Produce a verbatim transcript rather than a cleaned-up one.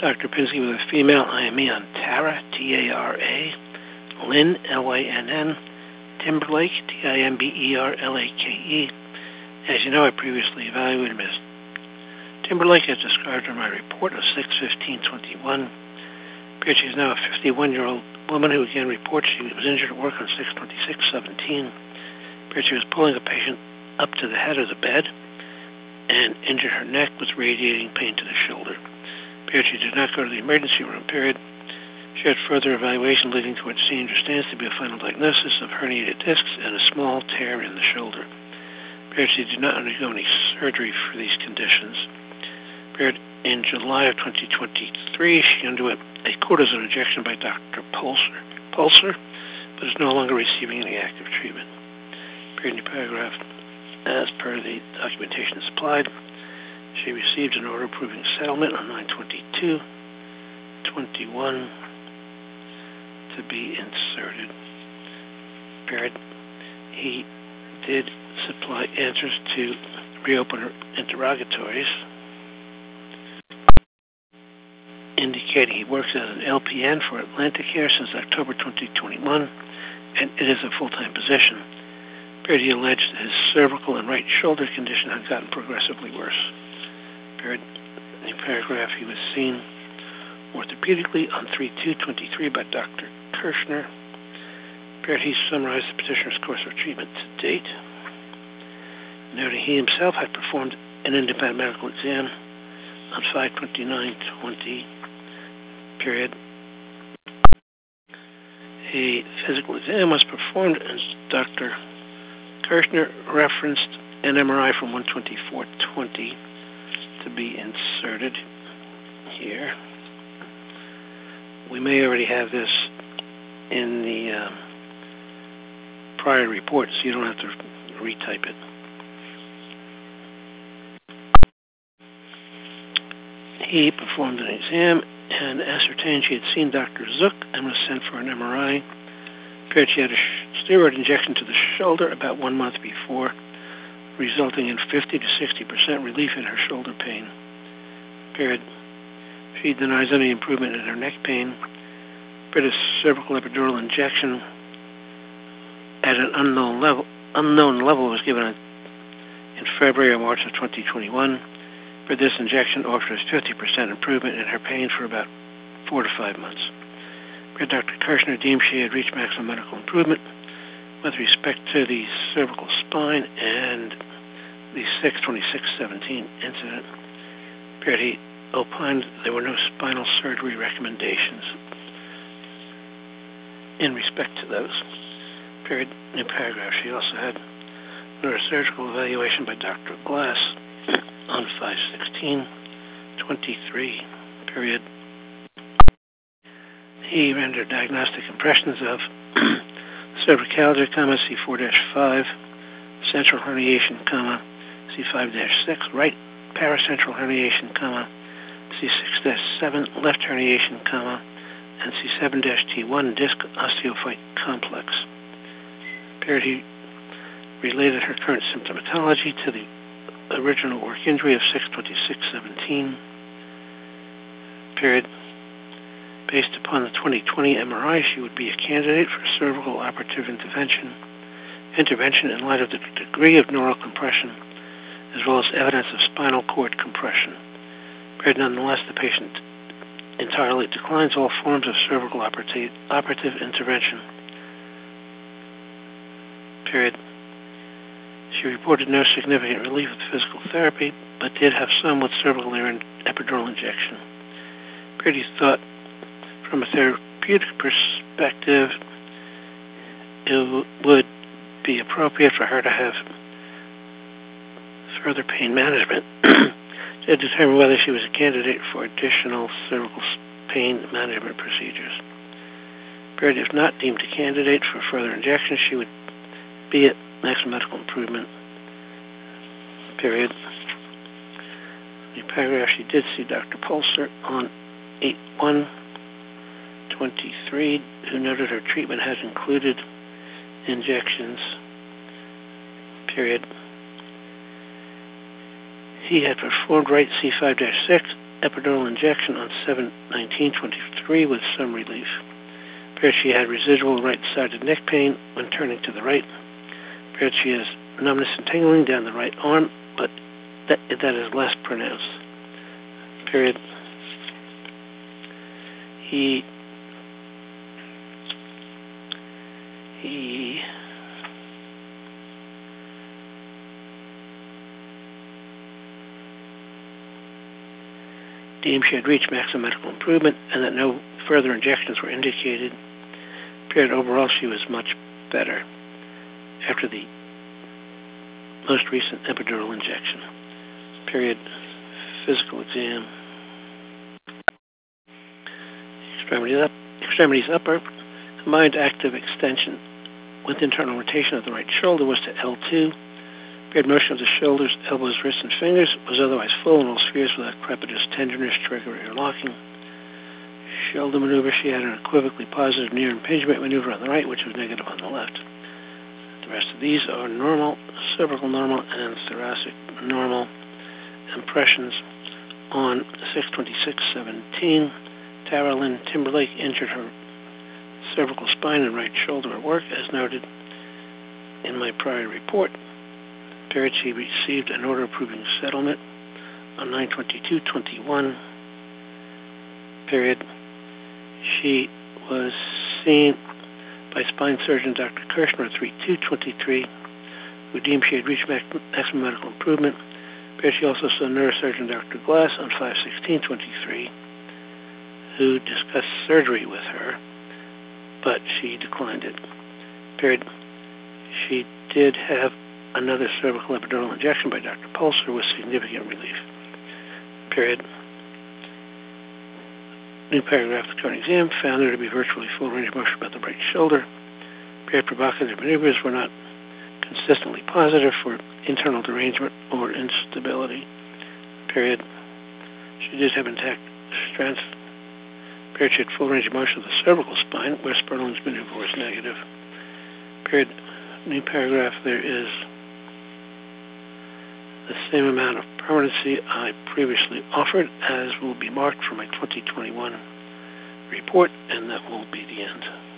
Doctor Pinsky with a female I M E on Tara, T A R A, Lynn, L Y N N, Timberlake, T I M B E R L A K E. As you know, I previously evaluated Miz Timberlake as described in my report of six fifteen twenty-one. Appears she is now a fifty-one-year-old woman who again reports she was injured at work on six twenty-six seventeen. Appears she was pulling a patient up to the head of the bed and injured her neck with radiating pain to the shoulder. Appears she did not go to the emergency room, period. She had further evaluation leading to what she understands to be a final diagnosis of herniated discs and a small tear in the shoulder. Appears she did not undergo any surgery for these conditions. Appeared in July of twenty twenty-three, she underwent a cortisone injection by Doctor Pulser, Pulser, but is no longer receiving any active treatment. Appeared in the paragraph, as per the documentation supplied, she received an order approving settlement on nine twenty-two twenty-one to be inserted. Period. He did supply answers to reopen her interrogatories, indicating he works as an L P N for Atlanticare since October twenty twenty-one, and it is a full-time position. Period. He alleged that his cervical and right shoulder condition had gotten progressively worse. Period. In the paragraph, he was seen orthopedically on three two twenty-three by Doctor Kirshner. Period. He summarized the petitioner's course of treatment to date, noting he himself had performed an independent medical exam on five twenty-nine twenty. Period. A physical exam was performed, and Doctor Kirshner referenced an M R I from one twenty-four twenty to be inserted here. We may already have this in the um, prior report, so you don't have to retype it. He performed an exam and ascertained she had seen Doctor Zook and was sent for an M R I. Appeared she had a steroid injection to the shoulder about one month before, resulting in fifty to sixty percent relief in her shoulder pain. Period. She denies any improvement in her neck pain. But a cervical epidural injection at an unknown level unknown level was given in February or March of twenty twenty-one. For this injection offers fifty percent improvement in her pain for about four to five months. But Doctor Kirshner deemed she had reached maximum medical improvement with respect to the cervical spine and the six twenty-six seventeen incident. Period. He opined there were no spinal surgery recommendations in respect to those. Period. New paragraph. She also had neurosurgical evaluation by Doctor Glass on five sixteen twenty-three. Period. He rendered diagnostic impressions of cervicalgia, comma, C four dash five, central herniation, comma, C five dash six, right paracentral herniation, comma, C six dash seven, left herniation, comma, and C seven dash T one, disc osteophyte complex. Period. He related her current symptomatology to the original work injury of six twenty-six seventeen. Period. Based upon the twenty twenty M R I, she would be a candidate for cervical operative intervention, intervention in light of the degree of neural compression, as well as evidence of spinal cord compression. Period. Nonetheless, the patient entirely declines all forms of cervical operative, operative intervention. Period. She reported no significant relief with physical therapy, but did have some with cervical epidural injection. Period. He thought, from a therapeutic perspective, it would be appropriate for her to have further pain management to determine whether she was a candidate for additional cervical pain management procedures. Period. If not deemed a candidate for further injections, she would be at maximum medical improvement. Period. In the paragraph, she did see Doctor Pulser on eight one twenty-three, who noted her treatment has included injections. Period. He had performed right C five dash six epidural injection on seven nineteen twenty-three with some relief. Appeared she had residual right-sided neck pain when turning to the right. Appeared she has numbness and tingling down the right arm, but that, that is less pronounced. Period. He he deemed she had reached maximum medical improvement and that no further injections were indicated. Period. Overall, she was much better after the most recent epidural injection. Period. Physical exam. Extremities up. Extremities upper. Combined active extension with internal rotation of the right shoulder was to L two. Period. Motion of the shoulders, elbows, wrists, and fingers was otherwise full in all spheres without crepidous tenderness, trigger, or locking. Shoulder maneuver, she had an equivocally positive near impingement maneuver on the right, which was negative on the left. The rest of these are normal, cervical normal, and thoracic normal. Impressions on six twenty-six seventeen. Tara Lynn Timberlake injured her cervical spine and right shoulder at work, as noted in my prior report. Period. She received an order approving settlement on nine twenty-two twenty-one. Period. She was seen by spine surgeon Doctor Kirshner at three two twenty-three, who deemed she had reached maximum medical improvement. Period. She also saw neurosurgeon Doctor Glass on five sixteen twenty-three, who discussed surgery with her, but she declined it. Period. She did have another cervical epidural injection by Doctor Pulser with significant relief. Period. New paragraph, the current exam found there to be virtually full range of motion about the right shoulder. Period. Provocative maneuvers were not consistently positive for internal derangement or instability. Period. She did have intact strength. Period. She had full range of motion of the cervical spine, where Sperling's maneuver was negative. Period. New paragraph, there is the same amount of permanency I previously offered as will be marked for my twenty twenty-one report, and that will be the end.